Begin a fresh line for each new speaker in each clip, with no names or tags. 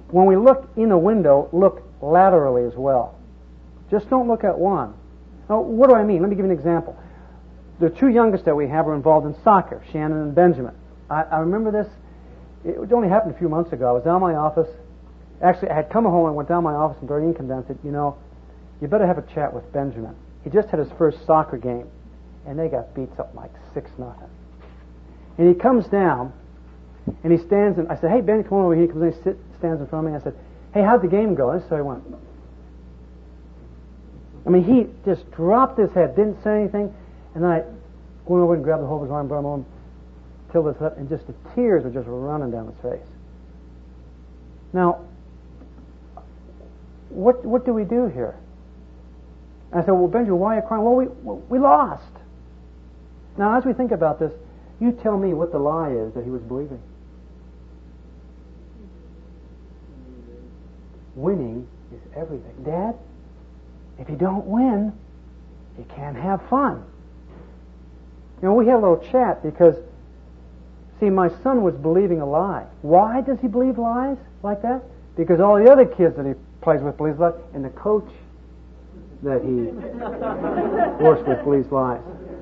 when we look in a window, look laterally as well. Just don't look at one. Now, what do I mean? Let me give you an example. The two youngest that we have are involved in soccer, Shannon and Benjamin. I remember this. It only happened a few months ago. I was down in my office. Actually, I had come home and went down to my office, and Darlene came down and said, you better have a chat with Benjamin. He just had his first soccer game, and they got beat up like 6-0. And he comes down, and he stands, and I said, hey, Ben, come on over here. He comes in, stands in front of me. I said, hey, how'd the game go? And so he went. I mean, he just dropped his head, didn't say anything, and then I went over and grabbed the hold of his arm, brought him home, tilted his up, and just the tears were just running down his face. Now, what do we do here? And I said, well, Benjamin, why are you crying? Well, we lost. Now, as we think about this, you tell me what the lie is that he was believing. Winning is everything. Dad, if you don't win, you can't have fun. We had a little chat because, see, my son was believing a lie. Why does he believe lies like that? Because all the other kids that he plays with believes lies, and the coach that he works with believes lies.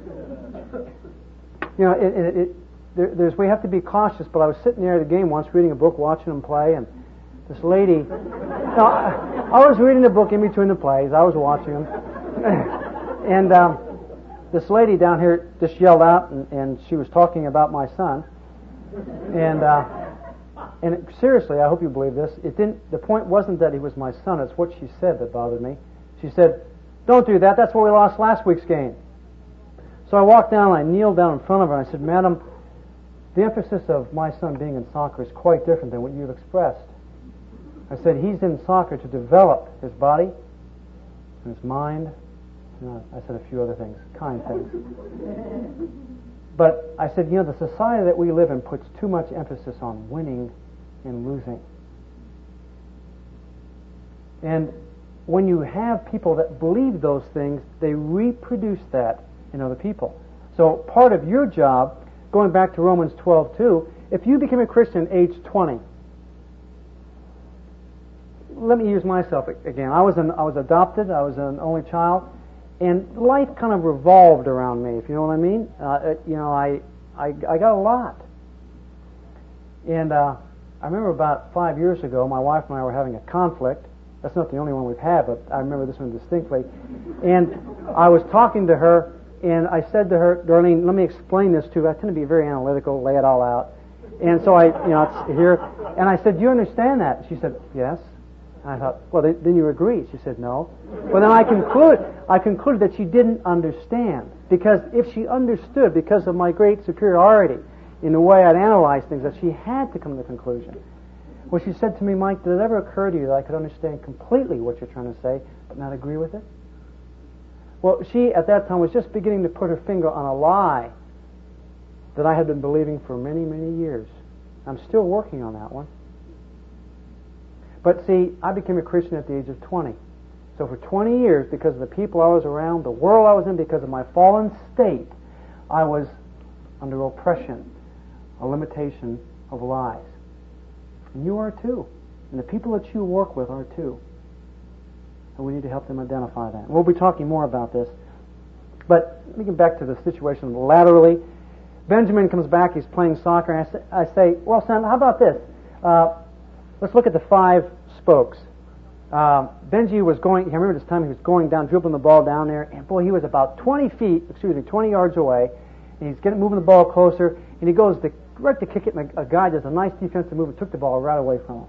We have to be cautious, but I was sitting there at the game once reading a book, watching them play, and this lady, I was reading the book in between the plays, I was watching them, and this lady down here just yelled out, and she was talking about my son, and seriously, I hope you believe this, the point wasn't that he was my son, it's what she said that bothered me. She said, don't do that, that's why we lost last week's game. So I walked down and I kneeled down in front of her and I said, Madam, the emphasis of my son being in soccer is quite different than what you've expressed. I said, he's in soccer to develop his body and his mind. I said a few other things, kind things. But I said, the society that we live in puts too much emphasis on winning and losing. And when you have people that believe those things, they reproduce that in other people. So part of your job, going back to Romans 12:2, if you became a Christian at age 20, let me use myself again. I was adopted. I was an only child, and life kind of revolved around me. If you know what I mean. I got a lot, and I remember about 5 years ago, my wife and I were having a conflict. That's not the only one we've had, but I remember this one distinctly. And I was talking to her, and I said to her, Darlene, let me explain this to you. I tend to be very analytical, lay it all out. And so it's here. And I said, do you understand that? She said, yes. And I thought, well, then you agree. She said, no. Well, then I concluded that she didn't understand. Because if she understood, because of my great superiority in the way I'd analyze things, that she had to come to the conclusion. Well, she said to me, Mike, did it ever occur to you that I could understand completely what you're trying to say, but not agree with it? Well, she, at that time, was just beginning to put her finger on a lie that I had been believing for many, many years. I'm still working on that one. But see, I became a Christian at the age of 20. So for 20 years, because of the people I was around, the world I was in, because of my fallen state, I was under oppression, a limitation of lies. And you are too. And the people that you work with are too. And we need to help them identify that. And we'll be talking more about this. But let me get back to the situation laterally. Benjamin comes back, he's playing soccer, and I say, well, son, how about this? Let's look at the 5 spokes. Benji was going, I remember this time he was going down, dribbling the ball down there, and boy, he was about 20 yards away, and he's moving the ball closer, and he goes right to kick it, and a guy does a nice defensive move and took the ball right away from him.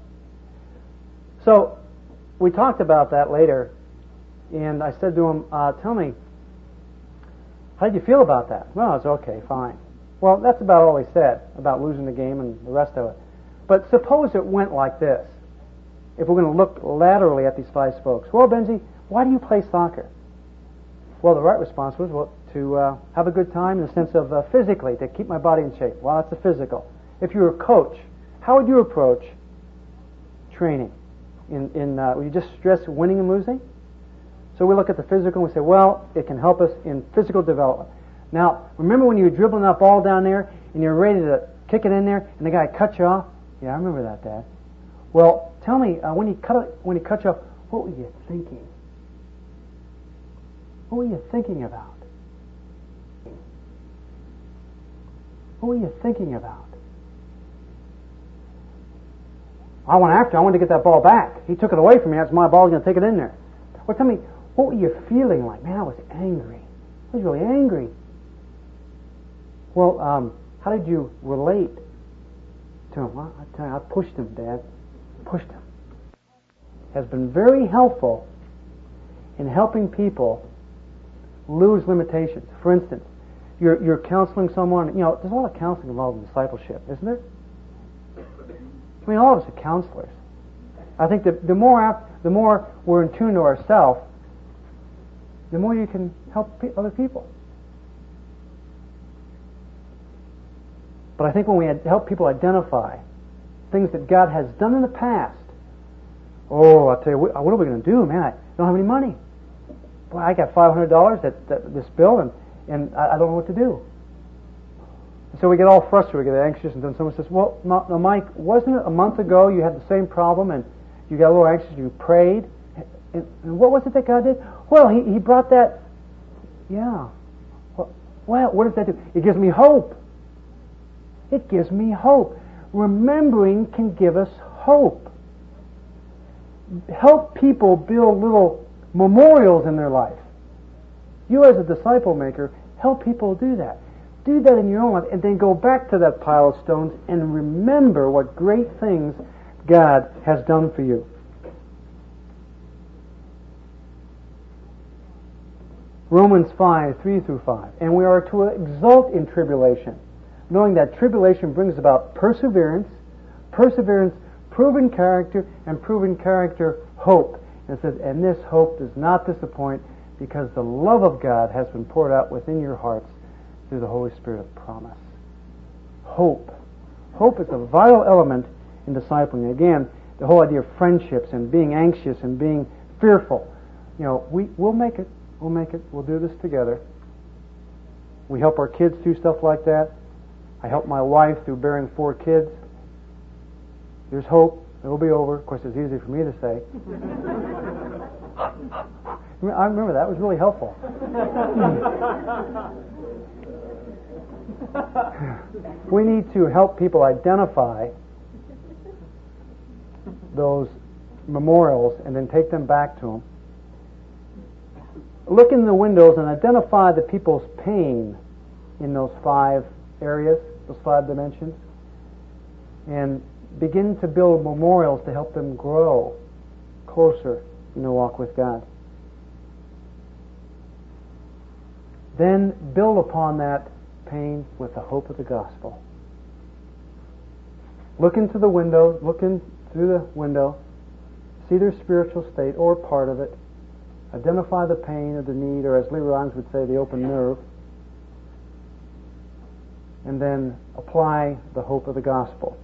So, we talked about that later, and I said to him, tell me, how did you feel about that? Well, it's okay, fine. Well, that's about all he said about losing the game and the rest of it. But suppose it went like this. If we're going to look laterally at these 5 spokes. Well, Benji, why do you play soccer? Well, the right response was, to have a good time in the sense of physically, to keep my body in shape. Well, that's the physical. If you were a coach, how would you approach training? Would you just stress winning and losing? So we look at the physical and we say, well, it can help us in physical development. Now, remember when you were dribbling that ball down there and you're ready to kick it in there and the guy cut you off? Yeah, I remember that, Dad. Well, tell me, when he cut you off, what were you thinking? What were you thinking about? What were you thinking about? I wanted to get that ball back. He took it away from me. That's my ball. He's going to take it in there. Well, tell me, what were you feeling like? Man, I was angry. I was really angry. Well, how did you relate to him? Well, I tell you, I pushed him, Dad. Pushed him. Has been very helpful in helping people lose limitations. For instance, you're counseling someone. You know, there's a lot of counseling involved in discipleship, isn't there? I mean, all of us are counselors. I think that the more we're in tune to ourselves, the more you can help other people. But I think when we help people identify things that God has done in the past, oh, I'll tell you, what are we going to do, man? I don't have any money. Boy, I got $500 that this bill, and I don't know what to do. So we get all frustrated, we get anxious, and then someone says, well, no, Mike, wasn't it a month ago you had the same problem, and you got a little anxious, you prayed, and what was it that God did? Well, He brought that, yeah. Well, what does that do? It gives me hope. It gives me hope. Remembering can give us hope. Help people build little memorials in their life. You as a disciple maker, help people do that. Do that in your own life, and then go back to that pile of stones and remember what great things God has done for you. Romans 5:3-5. And we are to exult in tribulation, knowing that tribulation brings about perseverance, proven character, and proven character, hope. And it says, and this hope does not disappoint, because the love of God has been poured out within your hearts through the Holy Spirit of promise. Hope. Hope is a vital element in discipling. Again, the whole idea of friendships and being anxious and being fearful. You know, we'll make it. We'll make it. We'll do this together. We help our kids through stuff like that. I help my wife through bearing 4 kids. There's hope. It'll be over. Of course, it's easy for me to say. I remember that. It was really helpful. We need to help people identify those memorials and then take them back to them. Look in the windows and identify the people's pain in those 5 areas, those 5 dimensions, and begin to build memorials to help them grow closer in their walk with God. Then build upon that pain with the hope of the gospel. Look into the window, through the window, see their spiritual state or part of it, identify the pain or the need, or as Lee Rhymes would say, the open nerve, and then apply the hope of the gospel.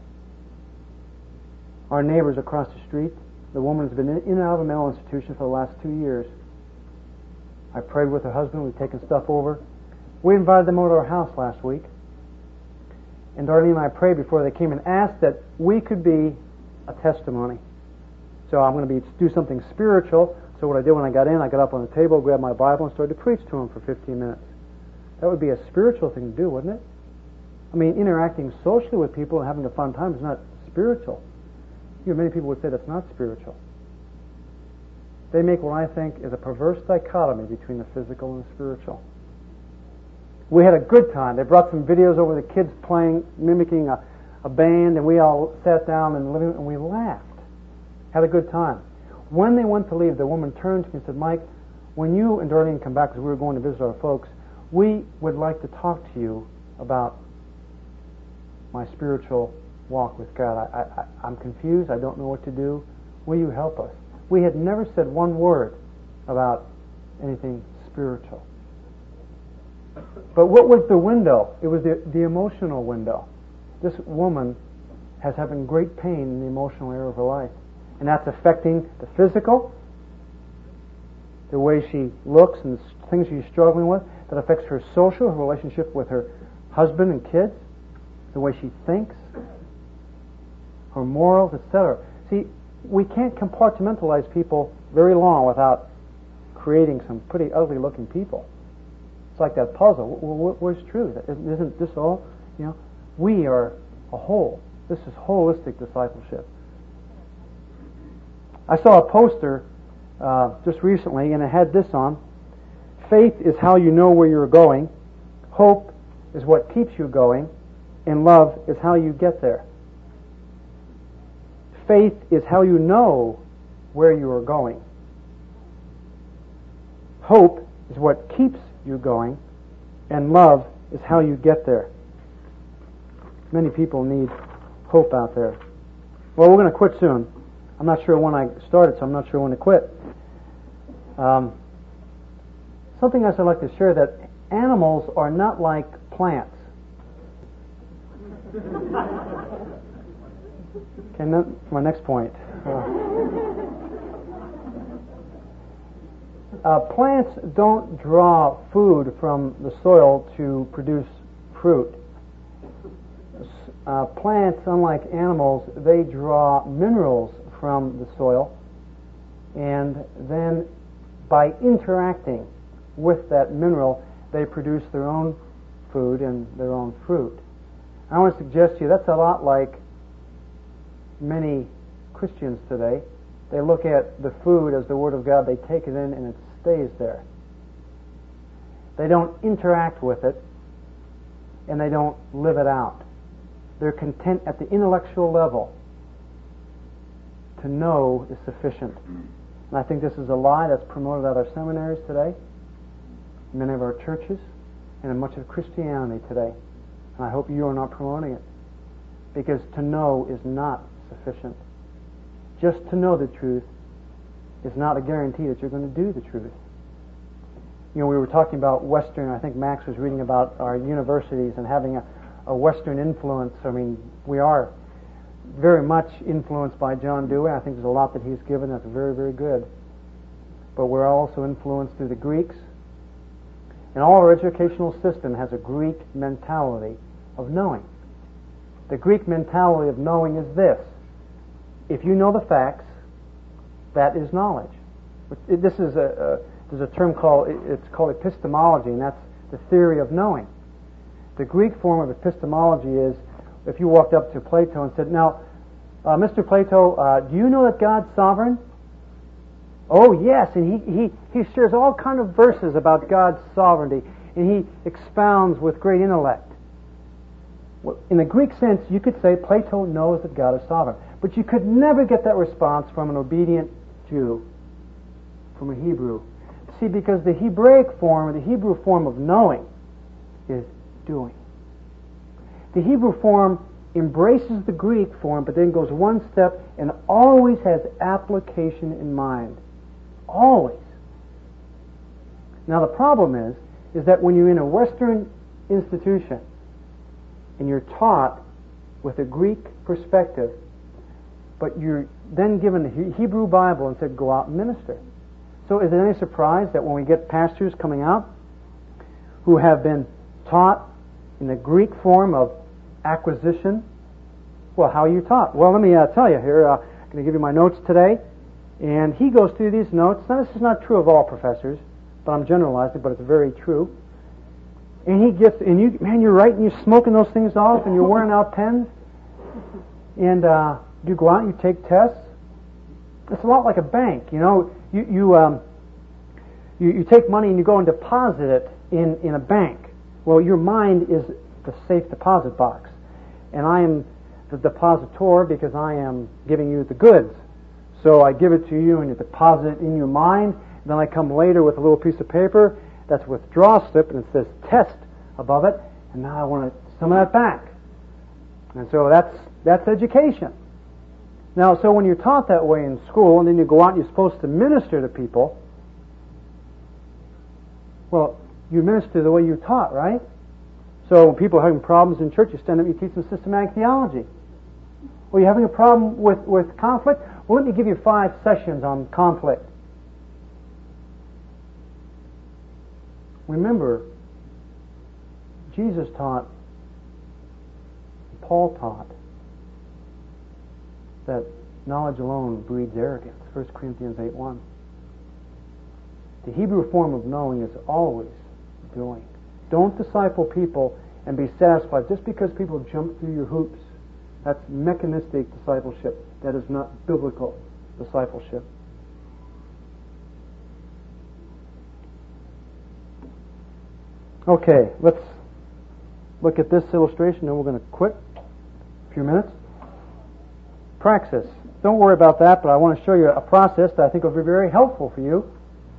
Our neighbors across the street, the woman has been in and out of a mental institution for the last 2 years. I prayed with her husband. We've taken stuff over. We invited them over to our house last week. And Darlene and I prayed before they came and asked that we could be a testimony. So I'm going to do something spiritual. So what I did when I got in, I got up on the table, grabbed my Bible, and started to preach to them for 15 minutes. That would be a spiritual thing to do, wouldn't it? I mean, interacting socially with people and having a fun time is not spiritual. You know, many people would say that's not spiritual. They make what I think is a perverse dichotomy between the physical and the spiritual. We had a good time. They brought some videos over, the kids playing, mimicking a band, and we all sat down in the living room and we laughed. Had a good time. When they went to leave, the woman turned to me and said, Mike, when you and Darlene come back, because we were going to visit our folks, we would like to talk to you about my spiritual walk with God. I'm confused. I don't know what to do. Will you help us? We had never said one word about anything spiritual. But what was the window? It was the emotional window. This woman has having great pain in the emotional area of her life. And that's affecting the physical, the way she looks and things she's struggling with. That affects her social, her relationship with her husband and kids, the way she thinks, her morals, etc. See, we can't compartmentalize people very long without creating some pretty ugly-looking people. It's like that puzzle. Where's truth? Isn't this all? We are a whole. This is holistic discipleship. I saw a poster just recently, and it had this on: faith is how you know where you're going, hope is what keeps you going, and love is how you get there. Faith is how you know where you are going. Hope is what keeps you going, and love is how you get there. Many people need hope out there. Well, we're going to quit soon. I'm not sure when I started, so I'm not sure when to quit. Something else I'd like to share, that animals are not like plants. Okay, that's my next point. Plants don't draw food from the soil to produce fruit. Plants, unlike animals, they draw minerals from the soil, and then by interacting with that mineral, they produce their own food and their own fruit. I want to suggest to you that's a lot like many Christians today. They look at the food as the Word of God, they take it in, and it stays there. They don't interact with it, and they don't live it out. They're content at the intellectual level. To know is sufficient. And I think this is a lie that's promoted at our seminaries today, many of our churches, and in much of Christianity today. And I hope you are not promoting it. Because to know is not sufficient. Just to know the truth is not a guarantee that you're going to do the truth. We were talking about Western, I think Max was reading about our universities and having a Western influence. I mean, we are very much influenced by John Dewey. I think there's a lot that he's given that's very, very good. But we're also influenced through the Greeks. And all our educational system has a Greek mentality of knowing. The Greek mentality of knowing is this: if you know the facts, that is knowledge. There's a term called epistemology, and that's the theory of knowing. The Greek form of epistemology is, if you walked up to Plato and said, "Now, Mr. Plato, do you know that God's sovereign?" "Oh, yes," and he shares all kind of verses about God's sovereignty, and he expounds with great intellect. Well, in the Greek sense, you could say Plato knows that God is sovereign, but you could never get that response from an obedient Jew, from a Hebrew. See, because the Hebraic form, or the Hebrew form of knowing, is doing. The Hebrew form embraces the Greek form, but then goes one step and always has application in mind. Always. Now the problem is that when you're in a Western institution and you're taught with a Greek perspective, but you're then given the Hebrew Bible and said, go out and minister. So is it any surprise that when we get pastors coming out who have been taught in the Greek form of acquisition, well, how are you taught? Well, let me tell you here, I'm going to give you my notes today, and he goes through these notes. Now, this is not true of all professors, but I'm generalizing, but it's very true. And he gets, and you're writing, you're smoking those things off, and you're wearing out pens, and you go out and you take tests. It's a lot like a bank, you take money and you go and deposit it in a bank. Well, your mind is the safe deposit box, and I am the depositor because I am giving you the goods. So I give it to you and you deposit it in your mind. Then I come later with a little piece of paper that's a withdrawal slip, and it says test above it, and now I want some of that back. And so that's education. Now, so when you're taught that way in school, and then you go out and you're supposed to minister to people, well, you minister the way you're taught, right? So when people are having problems in church, you stand up and you teach them systematic theology. Well, you're having a problem with conflict? Well, let me give you 5 sessions on conflict. Remember, Jesus taught, Paul taught, that knowledge alone breeds arrogance. 1 Corinthians 8:1. The Hebrew form of knowing is always doing. Don't disciple people and be satisfied just because people jump through your hoops. That's mechanistic discipleship. That is not biblical discipleship. Okay, let's look at this illustration, and we're going to quit a few minutes. Praxis. Don't worry about that, but I want to show you a process that I think will be very helpful for you.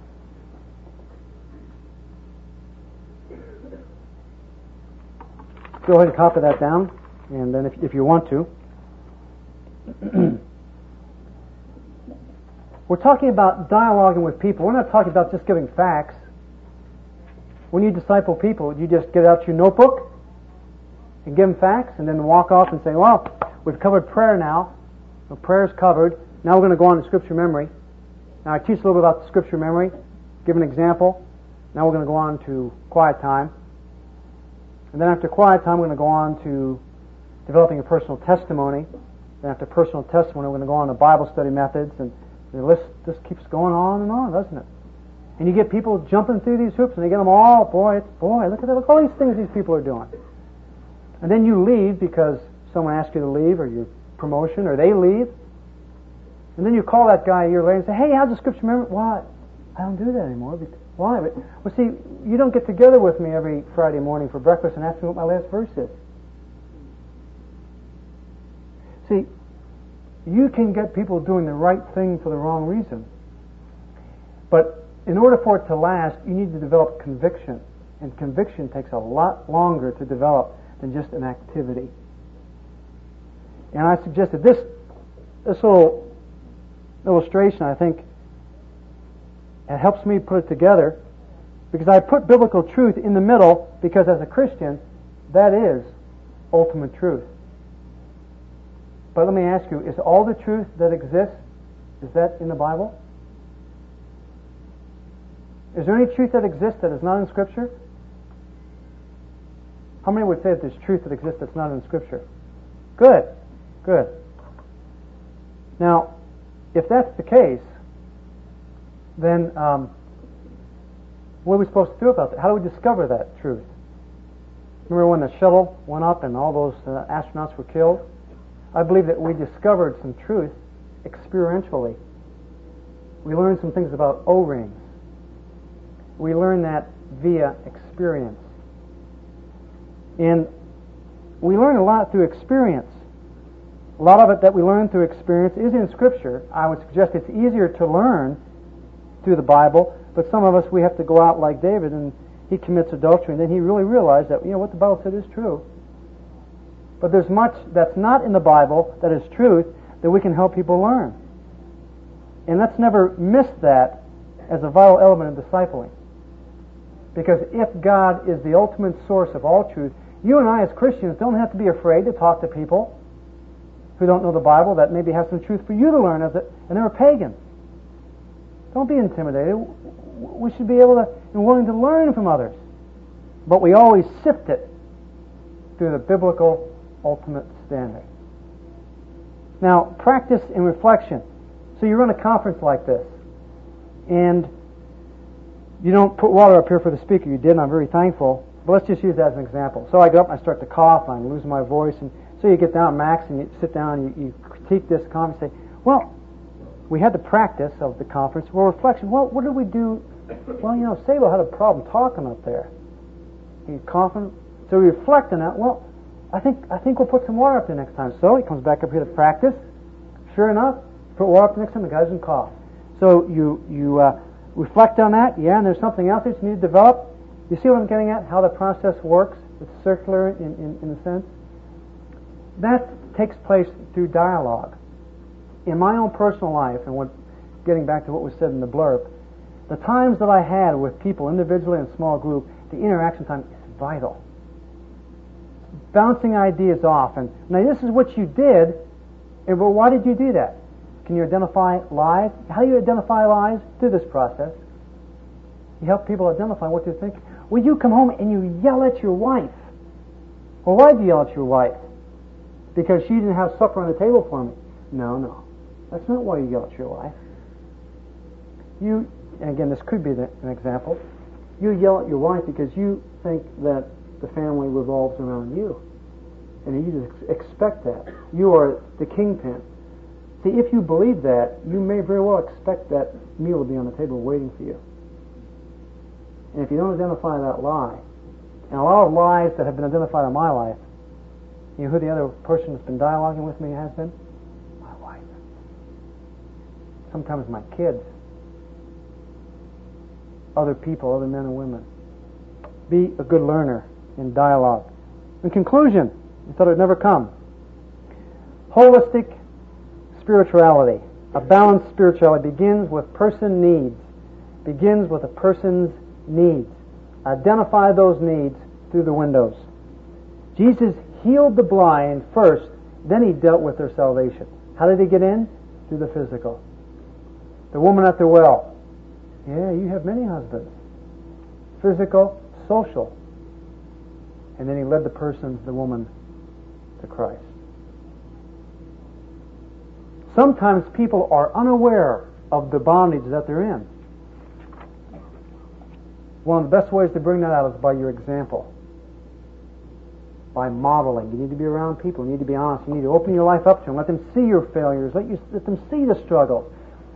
Go ahead and copy that down, and then if you want to. We're talking about dialoguing with people. We're not talking about just giving facts. When you disciple people, you just get out your notebook and give them facts, and then walk off and say, well, we've covered prayer now. So prayer's covered. Now we're going to go on to Scripture memory. Now I teach a little bit about the Scripture memory. Give an example. Now we're going to go on to quiet time. And then after quiet time, we're going to go on to developing a personal testimony. Then after personal testimony, we're going to go on to Bible study methods. And the list just keeps going on and on, doesn't it? And you get people jumping through these hoops, and they get them all, boy, look at that, look at all these things these people are doing. And then you leave because someone asks you to leave, or your promotion, or they leave. And then you call that guy a year later and say, hey, how's the Scripture memory? Why? I don't do that anymore. Why? Well, see, you don't get together with me every Friday morning for breakfast and ask me what my last verse is. See, you can get people doing the right thing for the wrong reason. But in order for it to last, you need to develop conviction. And conviction takes a lot longer to develop than just an activity. And I suggested this little illustration, I think, it helps me put it together, because I put biblical truth in the middle, because as a Christian, that is ultimate truth. But let me ask you, is all the truth that exists, is that in the Bible? Is there any truth that exists that is not in Scripture? How many would say that there's truth that exists that's not in Scripture? Good. Now, if that's the case, then what are we supposed to do about that? How do we discover that truth? Remember when the shuttle went up and all those astronauts were killed? I believe that we discovered some truth experientially. We learned some things about O-rings. We learned that via experience. And we learn a lot through experience. A lot of it that we learn through experience is in Scripture. I would suggest it's easier to learn through the Bible, but some of us, we have to go out like David, and he commits adultery, and then he really realized that, what the Bible said is true. But there's much that's not in the Bible that is truth that we can help people learn. And let's never miss that as a vital element in discipling. Because if God is the ultimate source of all truth, you and I as Christians don't have to be afraid to talk to people who don't know the Bible that maybe have some truth for you to learn, and they're a pagan. Don't be intimidated. We should be able to and willing to learn from others. But we always sift it through the biblical ultimate standard. Now, practice and reflection. So you run a conference like this, and you don't put water up here for the speaker. You did, and I'm very thankful. But let's just use that as an example. So I get up and I start to cough, and I lose my voice, and so you get down, Max, and you sit down and you critique this conference and say, well, we had the practice of the conference. Well, reflection, well, what did we do? Well, Sable had a problem talking up there. He's coughing. So we reflect on that. Well, I think we'll put some water up there next time. So he comes back up here to practice. Sure enough, put water up there next time, the guy doesn't cough. So you reflect on that, and there's something else that you need to develop. You see what I'm getting at? How the process works? It's circular in a sense. That takes place through dialogue. In my own personal life, and getting back to what was said in the blurb, the times that I had with people individually and small group, the interaction time is vital. Bouncing ideas off. And now this is what you did, and well, why did you do that? Can you identify lies? How do you identify lies? Through this process. You help people identify what they're thinking. Well, you come home and you yell at your wife. Well, why do you yell at your wife? Because she didn't have supper on the table for me. No. That's not why you yell at your wife. And again, this could be an example. You yell at your wife because you think that the family revolves around you. And you just expect that. You are the kingpin. See, if you believe that, you may very well expect that meal to be on the table waiting for you. And if you don't identify that lie, and a lot of lies that have been identified in my life, you know who the other person that's been dialoguing with me has been? My wife. Sometimes my kids. Other people, other men and women. Be a good learner in dialogue. In conclusion, you thought it would never come. Holistic spirituality, a balanced spirituality, begins with person needs. Begins with a person's needs. Identify those needs through the windows. Jesus healed the blind first, then he dealt with their salvation. How did he get in? Through the physical. The woman at the well. Yeah, you have many husbands. Physical, social. And then he led the woman, to Christ. Sometimes people are unaware of the bondage that they're in. One of the best ways to bring that out is by your example. By modeling. You need to be around people. You need to be honest. You need to open your life up to them. Let them see your failures. Let them see the struggle.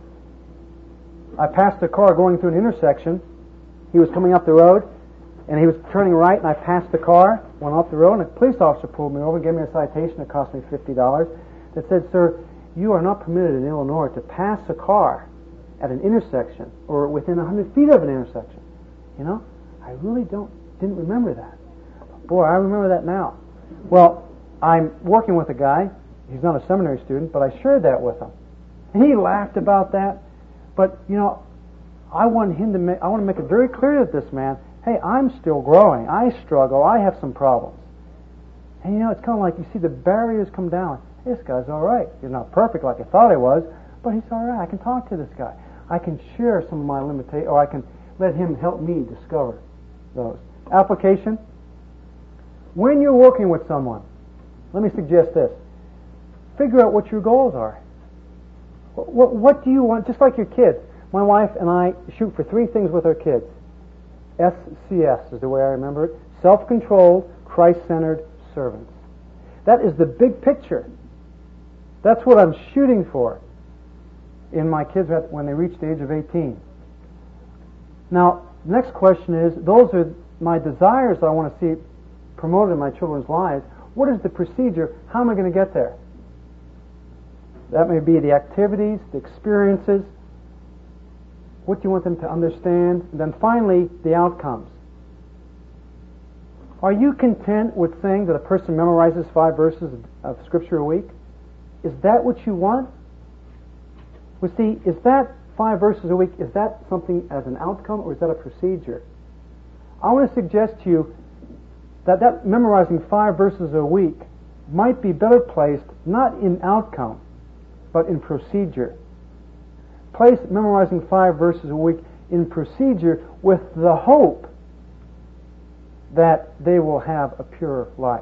I passed a car going through an intersection. He was coming up the road, and he was turning right, and I passed the car, went off the road, and a police officer pulled me over and gave me a citation that cost me $50 that said, "Sir, you are not permitted in Illinois to pass a car at an intersection or within 100 feet of an intersection." You know, I really didn't remember that. Boy, I remember that now. Well, I'm working with a guy. He's not a seminary student, but I shared that with him. And he laughed about that. But, you know, I want to make it very clear to this man, hey, I'm still growing. I struggle. I have some problems. And, you know, it's kind of like you see the barriers come down. This guy's all right. He's not perfect like I thought he was, but he's all right. I can talk to this guy. I can share some of my limitations, or I can let him help me discover those. Application. When you're working with someone, let me suggest this. Figure out what your goals are. What do you want? Just like your kids. My wife and I shoot for 3 things with our kids. SCS is the way I remember it. Self-controlled, Christ-centered servants. That is the big picture. That's what I'm shooting for in my kids when they reach the age of 18. Now, the next question is, those are my desires that I want to see promoted in my children's lives. What is the procedure? How am I going to get there? That may be the activities, the experiences. What do you want them to understand? And then finally, the outcomes. Are you content with saying that a person memorizes 5 verses of Scripture a week? Is that what you want? Well, see, is that 5 verses a week, is that something as an outcome, or is that a procedure? I want to suggest to you that memorizing 5 verses a week might be better placed not in outcome, but in procedure. Place memorizing 5 verses a week in procedure with the hope that they will have a pure life.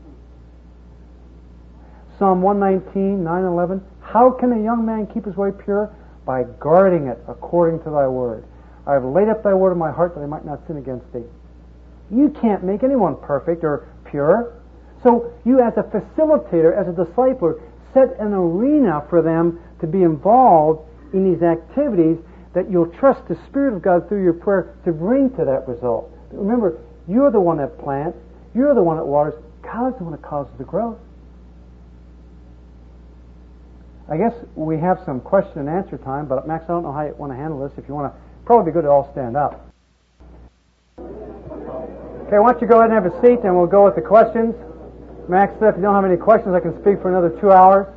Psalm 119, 9-11. How can a young man keep his way pure? By guarding it according to thy word. I have laid up thy word in my heart that I might not sin against thee. You can't make anyone perfect or pure. So you as a facilitator, as a discipler, set an arena for them to be involved in these activities that you'll trust the Spirit of God through your prayer to bring to that result. But remember, you're the one that plants. You're the one that waters. God's the one that causes the growth. I guess we have some question and answer time, but Max, I don't know how you want to handle this. If you want to, probably be good to all stand up. Okay, why don't you go ahead and have a seat, and we'll go with the questions. Max said if you don't have any questions, I can speak for another 2 hours.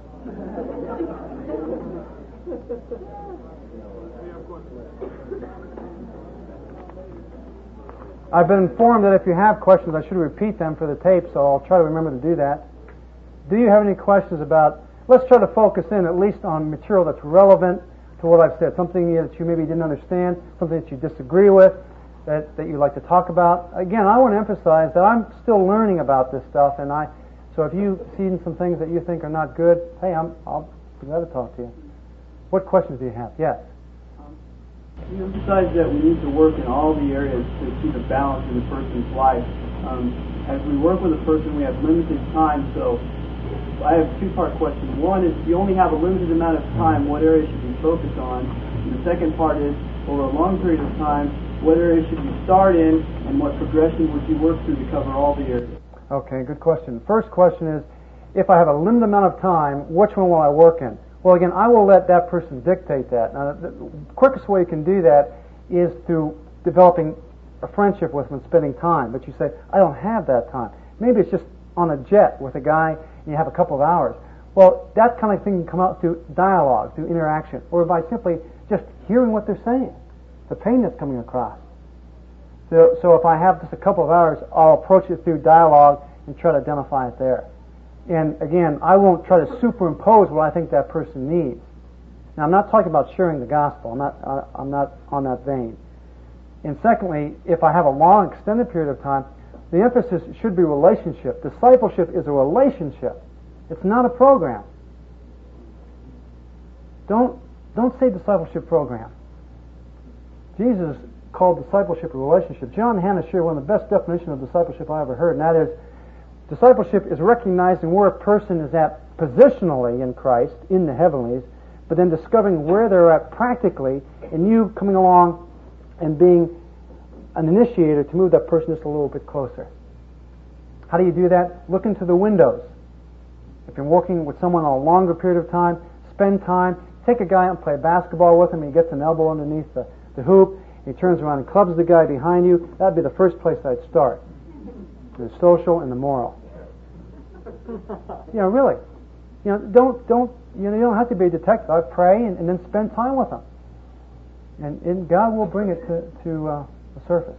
I've been informed that if you have questions, I should repeat them for the tape, so I'll try to remember to do that. Do you have any questions about, let's try to focus in at least on material that's relevant to what I've said, something that you maybe didn't understand, something that you disagree with, that you'd like to talk about. Again, I want to emphasize that I'm still learning about this stuff, so if you've seen some things that you think are not good, hey, I'll be glad to talk to you. What questions do you have? Yes.
You emphasize that we need to work in all the areas to see the balance in the person's life. As we work with a person, we have limited time, so I have a two-part question. One is, if you only have a limited amount of time, what areas should you focus on? And the second part is, over a long period of time, what areas should you start in, and what progression would you work through to cover all the areas?
Okay, good question. First question is, if I have a limited amount of time, which one will I work in? Well, again, I will let that person dictate that. Now, the quickest way you can do that is through developing a friendship with them and spending time. But you say, I don't have that time. Maybe it's just on a jet with a guy and you have a couple of hours. Well, that kind of thing can come out through dialogue, through interaction, or by simply just hearing what they're saying, the pain that's coming across. So if I have just a couple of hours, I'll approach it through dialogue and try to identify it there. And again, I won't try to superimpose what I think that person needs. Now, I'm not talking about sharing the gospel. I'm not on that vein. And secondly, if I have a long, extended period of time, the emphasis should be relationship. Discipleship is a relationship. It's not a program. Don't say discipleship program. Jesus called discipleship a relationship. John Hannah shared one of the best definitions of discipleship I ever heard, and that is, discipleship is recognizing where a person is at positionally in Christ, in the heavenlies, but then discovering where they're at practically, and you coming along and being an initiator to move that person just a little bit closer. How do you do that? Look into the windows. If you're working with someone on a longer period of time, spend time. Take a guy out and play basketball with him. He gets an elbow underneath the hoop. He turns around and clubs the guy behind you. That'd be the first place I'd start. The social and the moral. Really. You don't have to be a detective. I pray and then spend time with them, and God will bring it to the surface.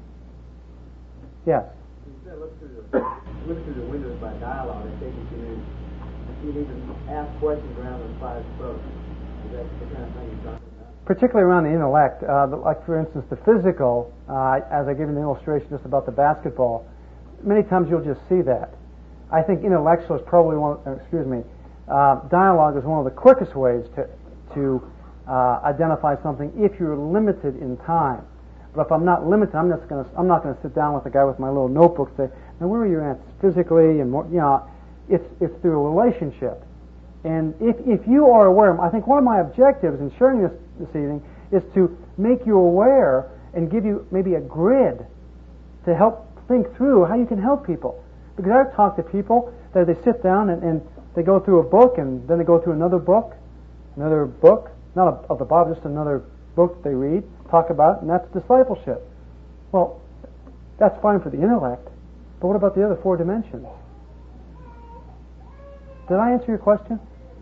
Yes.
Look through the windows by dialogue. I think you need to ask questions around the five spokes. Is that the kind of thing you're talking about?
Particularly around the intellect, like for instance the physical. As I gave you an illustration just about the basketball, many times you'll just see that. I think intellectual is probably dialogue is one of the quickest ways to identify something if you're limited in time. But if I'm not limited, I'm not going to sit down with a guy with my little notebook and say, "Now where are you at physically?" And it's through a relationship. And if you are aware, I think one of my objectives in sharing this evening is to make you aware and give you maybe a grid to help think through how you can help people. Because I've talked to people that they sit down and they go through a book and then they go through another book, not of the Bible, just another book they read, talk about, and that's discipleship. Well, that's fine for the intellect, but what about the other four dimensions? Did I answer your question?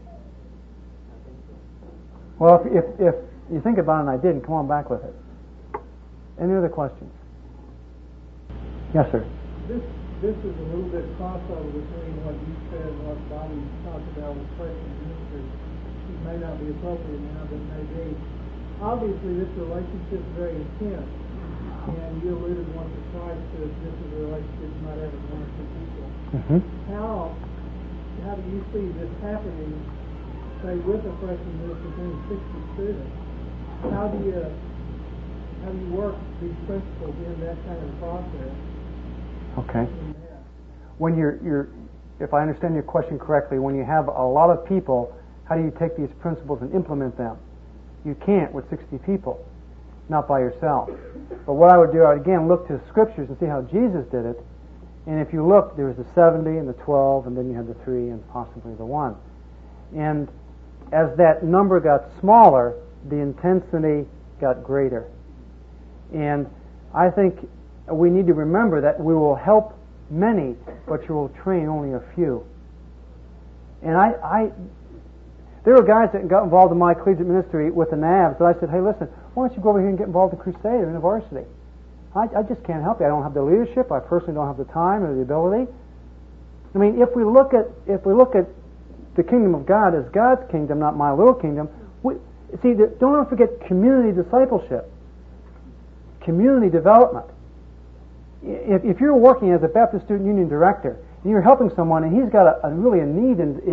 Well, if you think about it and I didn't, come on back with it. Any other questions? Yes, sir.
This is a little bit crossover between what you said and what Bobby talked about with Christian ministry. It may not be appropriate now, but it may be. Obviously, this relationship is very intense, and you alluded once or twice to this is a relationship you might have with one or two people.
Mm-hmm.
How do you see this happening, say, with a freshman minister between 60 students? How do you work these principles in that kind of process?
Okay. When if I understand your question correctly, when you have a lot of people, how do you take these principles and implement them? You can't with 60 people, not by yourself. But what I would do, I would again look to the scriptures and see how Jesus did it. And if you look, there was the 70 and the 12, and then you had the 3 and possibly the 1. And as that number got smaller, the intensity got greater. And I think we need to remember that we will help many, but you will train only a few. And there were guys that got involved in my collegiate ministry with the NAVs that I said, "Hey, listen, why don't you go over here and get involved in Crusader in the varsity? I just can't help you. I don't have the leadership. I personally don't have the time or the ability." I mean, if we look at the kingdom of God as God's kingdom, not my little kingdom, don't ever forget community discipleship, community development. If you're working as a Baptist Student Union director and you're helping someone and he's got really a need in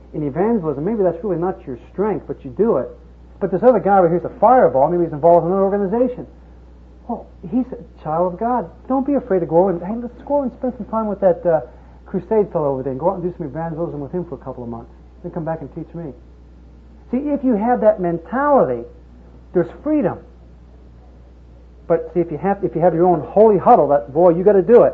in evangelism, maybe that's really not your strength, but you do it. But this other guy over here's a fireball, maybe he's involved in another organization. Well, he's a child of God. Don't be afraid to go over and, hey, let's go and spend some time with that crusade fellow over there and go out and do some evangelism with him for a couple of months. Then come back and teach me. See, if you have that mentality, there's freedom. But see, if you have your own holy huddle, that boy, you got to do it.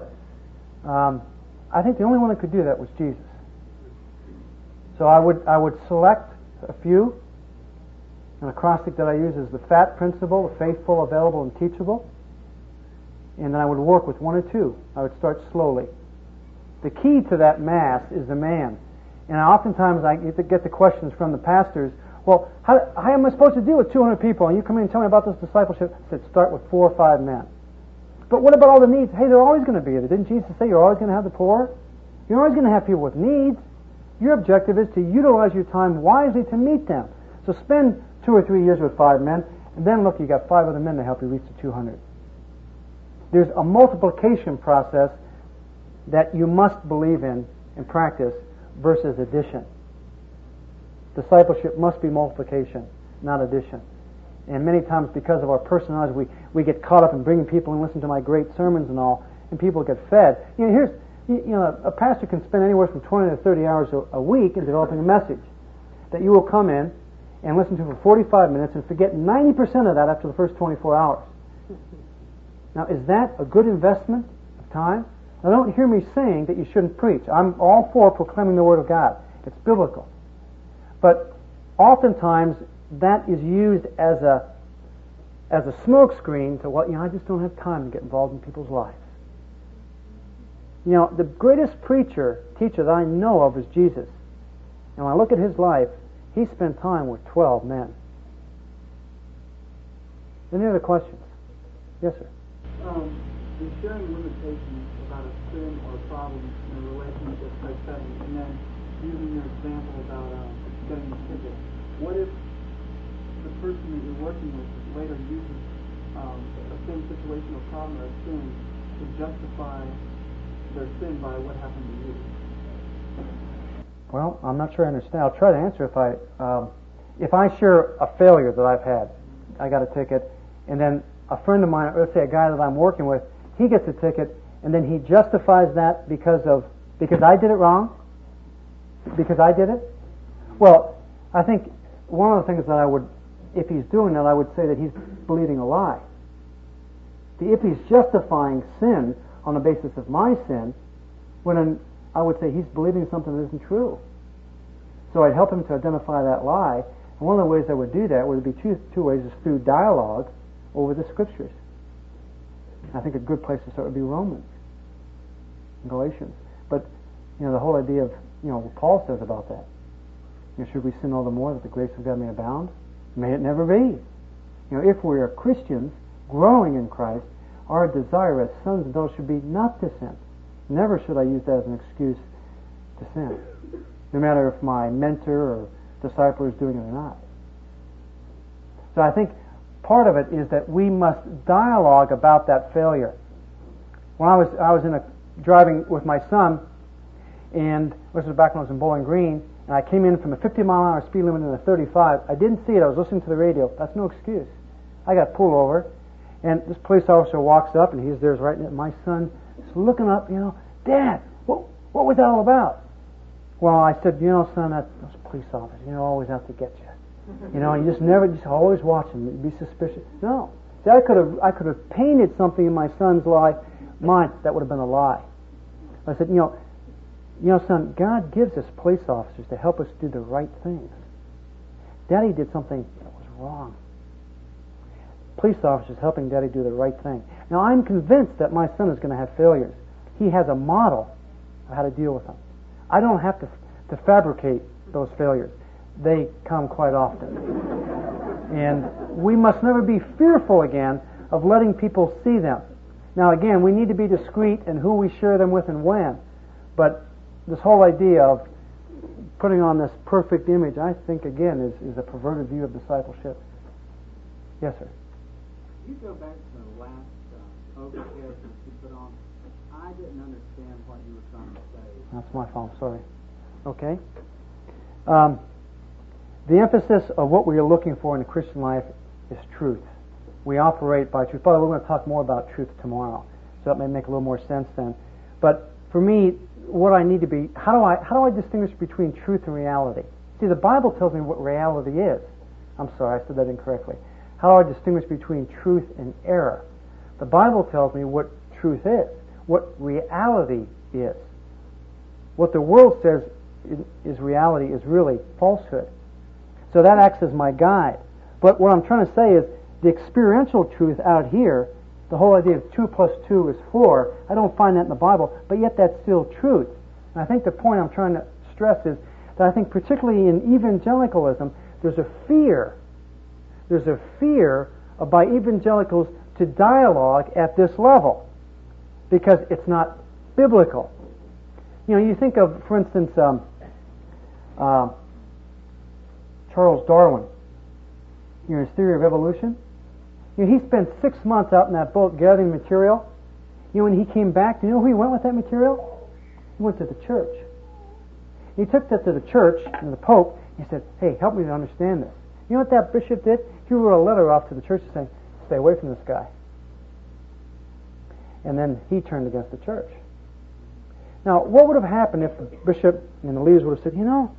I think the only one that could do that was Jesus. So I would select a few. An acrostic that I use is the FAT principle: the faithful, available, and teachable. And then I would work with one or two. I would start slowly. The key to that mass is the man. And oftentimes I get the questions from the pastors. Well, how am I supposed to deal with 200 people? And you come in and tell me about this discipleship. I said, start with 4 or 5 men. But what about all the needs? Hey, they're always going to be there. Didn't Jesus say you're always going to have the poor? You're always going to have people with needs. Your objective is to utilize your time wisely to meet them. So spend 2 or 3 years with 5 men, and then look, you got 5 other men to help you reach the 200. There's a multiplication process that you must believe in and practice versus addition. Discipleship must be multiplication, not addition. And many times, because of our personalities, we get caught up in bringing people and listen to my great sermons and all, and people get fed. A pastor can spend anywhere from 20 to 30 hours a week in developing a message that you will come in and listen to for 45 minutes and forget 90% of that after the first 24 hours. Now, is that a good investment of time? Now, don't hear me saying that you shouldn't preach. I'm all for proclaiming the Word of God. It's biblical. But oftentimes, that is used as a smoke screen to I just don't have time to get involved in people's lives. The greatest teacher that I know of is Jesus. And when I look at his life, he spent time with 12 men. Any other questions? Yes, sir.
In sharing limitations about a sin or a problem in a relationship type setting, and then using your example about getting a ticket, what if the person that you're working with later uses a same situation or problem or a sin to justify their sin by what happened to you?
Well, I'm not sure I understand. I'll try to answer if I share a failure that I've had. I got a ticket, and then a friend of mine, let's say a guy that I'm working with, he gets a ticket, and then he justifies that because I did it wrong? Because I did it? Well, I think one of the things that if he's doing that, I would say that he's believing a lie. If he's justifying sin on the basis of my sin, I would say he's believing something that isn't true. So I'd help him to identify that lie. And one of the ways I would do that would be two ways: is through dialogue over the Scriptures. I think a good place to start would be Romans and Galatians. But the whole idea of what Paul says about that. Should we sin all the more that the grace of God may abound? May it never be. If we are Christians growing in Christ, our desire as sons and daughters should be not to sin. Never should I use that as an excuse to sin, no matter if my mentor or disciple is doing it or not. So I think part of it is that we must dialogue about that failure. When I was driving with my son, and this was back when I was in Bowling Green, and I came in from a 50-mile-an-hour speed limit in a 35. I didn't see it. I was listening to the radio. That's no excuse. I got pulled over, and this police officer walks up, and he's there right near my son. He's looking up, Dad, what was that all about? Well, I said, son, those police officers, always out to get you. You just always watch them, be suspicious. No. See, I could have painted something in my son's mind that would have been a lie. I said, son, God gives us police officers to help us do the right things. Daddy did something that was wrong. Police officers helping Daddy do the right thing. Now, I'm convinced that my son is going to have failures. He has a model of how to deal with them. I don't have to fabricate those failures. They come quite often. And we must never be fearful again of letting people see them. Now, again, we need to be discreet in who we share them with and when. But this whole idea of putting on this perfect image, I think, again, is a perverted view of discipleship. Yes, sir.
You go back to the last overhead that you put on. I didn't understand what you were trying to say.
That's my fault. Sorry. Okay. The emphasis of what we are looking for in the Christian life is truth. We operate by truth. By the way, we're going to talk more about truth tomorrow, so that may make a little more sense then. But for me, what I need to be, how do I distinguish between truth and reality? See, the Bible tells me what reality is. I'm sorry, I said that incorrectly. How do I distinguish between truth and error? The Bible tells me what truth is, what reality is. What the world says is reality is really falsehood. So that acts as my guide. But what I'm trying to say is the experiential truth out here, the whole idea of 2 plus 2 is 4, I don't find that in the Bible, but yet that's still truth. And I think the point I'm trying to stress is that I think particularly in evangelicalism, there's a fear by evangelicals to dialogue at this level because it's not biblical. You know, you think of, for instance, Charles Darwin, you know, his theory of evolution. You know, he spent 6 months out in that boat gathering material. You know, when he came back, you know who he went with that material? He went to the church. He took that to the church and the Pope. He said, "Hey, help me to understand this." You know what that bishop did? He wrote a letter off to the church saying, "Stay away from this guy." And then he turned against the church. Now, what would have happened if the bishop and the leaders would have said, "You know,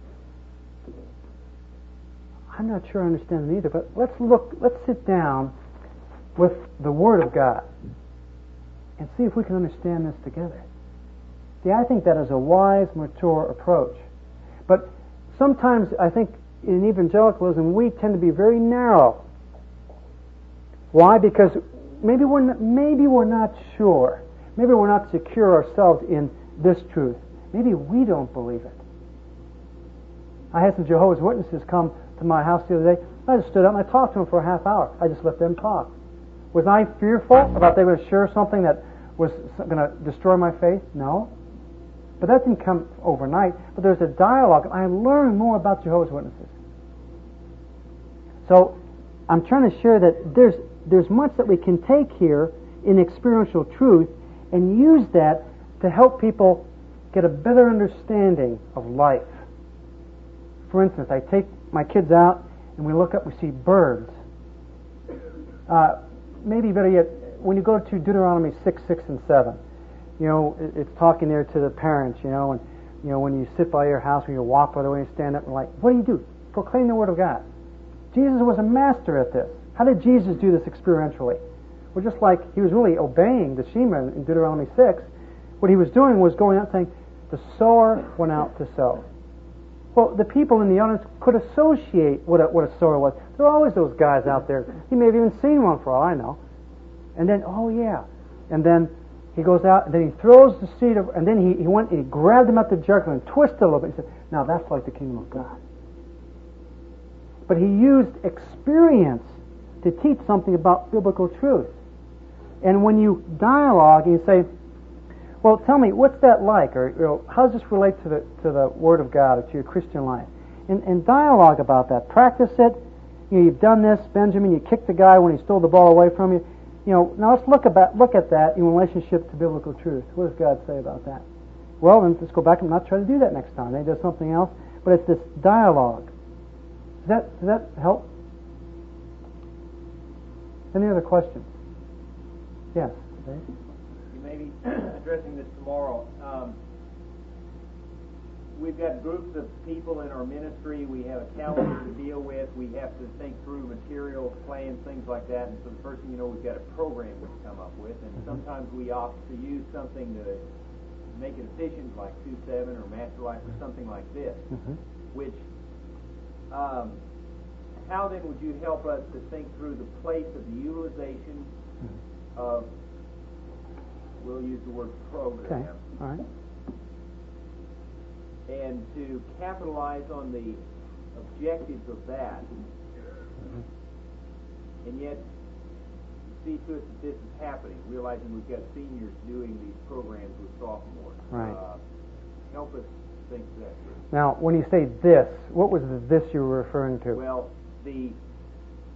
I'm not sure I understand it either, but let's sit down with the Word of God and see if we can understand this together." See, I think that is a wise, mature approach. But sometimes I think in evangelicalism we tend to be very narrow. Why? Because maybe we're not sure. Maybe we're not secure ourselves in this truth. Maybe we don't believe it. I had some Jehovah's Witnesses come to my house the other day. I just stood up and I talked to them for a half hour. I just let them talk. Was I fearful about they were going to share something that was going to destroy my faith? No. But that didn't come overnight. But there's a dialogue. I learned more about Jehovah's Witnesses. So I'm trying to share that there's much that we can take here in experiential truth and use that to help people get a better understanding of life. For instance, I take my kids out and we look up, we see birds. Maybe better yet, when you go to Deuteronomy 6, 6, and 7, you know, it's talking there to the parents, you know, and you know, when you sit by your house, when you walk by the way, you stand up and like, what do? Proclaim the Word of God. Jesus was a master at this. How did Jesus do this experientially? Well, just like he was really obeying the Shema in Deuteronomy 6, what he was doing was going out saying, the sower went out to sow. Well, the people in the audience could associate what a sower was. There are always those guys out there. He may have even seen one for all I know. And then, oh yeah. And then he goes out and then he throws the seed of, and then he went and he grabbed him at the jugular and twisted a little bit. He said, now that's like the kingdom of God. But he used experience to teach something about biblical truth. And when you dialogue and you say, well, tell me, what's that like? Or you know, how does this relate to the Word of God or to your Christian life? And dialogue about that. Practice it. You know, you've done this, Benjamin. You kicked the guy when he stole the ball away from you. You know, now let's look at that in relationship to biblical truth. What does God say about that? Well, then let's go back and not try to do that next time. Maybe does something else. But it's this dialogue. Does that help? Any other questions? Yes. Okay.
You may be addressing this tomorrow. We've got groups of people in our ministry. We have a calendar to deal with. We have to think through material plans, things like that. And so the first thing you know, we've got a program we've come up with. And sometimes we opt to use something to make it efficient, like 2-7 or Master Life or something like this. Which, how then would you help us to think through the place of the utilization of, we'll use the word program.
Okay. All right.
And to capitalize on the objectives of that, and yet see to it that this is happening, realizing we've got seniors doing these programs with sophomores.
Right.
Help us think that through.
Now, when you say this, what was the this you were referring to?
Well, the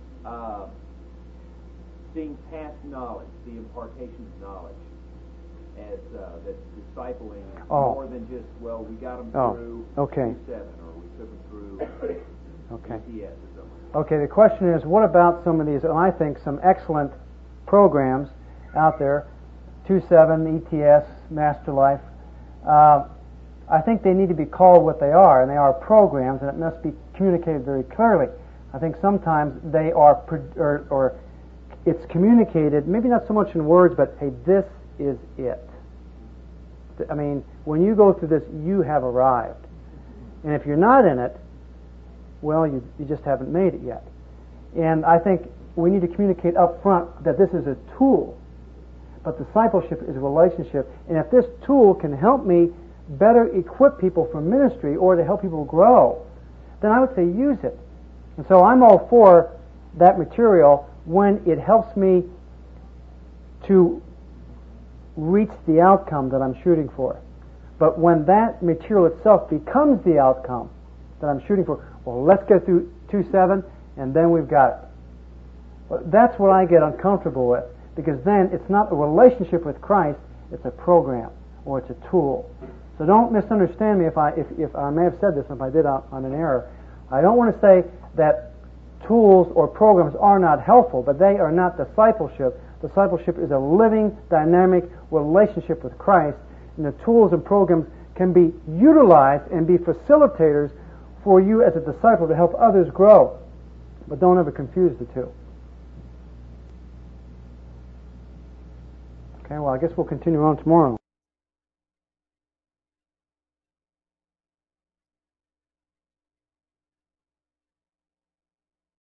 seeing past knowledge, the impartation of knowledge. as that discipling is
Oh.
more than just, well, we got them
Oh,
through
okay.
2-7 or we took them through
Okay.
ETS or something.
Okay, the question is, what about some of these, and I think some excellent programs out there, 2-7, ETS, Master Life. I think they need to be called what they are, and they are programs, and it must be communicated very clearly. I think sometimes they are, or it's communicated, maybe not so much in words, but, hey, this is it. I mean, when you go through this, you have arrived. And if you're not in it, well, you just haven't made it yet. And I think we need to communicate up front that this is a tool, but discipleship is a relationship. And if this tool can help me better equip people for ministry or to help people grow, then I would say use it. And so I'm all for that material when it helps me to reach the outcome that I'm shooting for. But when that material itself becomes the outcome that I'm shooting for, well, let's get through 2-7 and then we've got it. But that's what I get uncomfortable with, because then it's not a relationship with Christ, it's a program or it's a tool. So don't misunderstand me if I may have said this, if I did on an error. I don't want to say that tools or programs are not helpful, but they are not discipleship. Discipleship is a living, dynamic relationship with Christ, and the tools and programs can be utilized and be facilitators for you as a disciple to help others grow. But don't ever confuse the two. Okay, well, I guess we'll continue on tomorrow.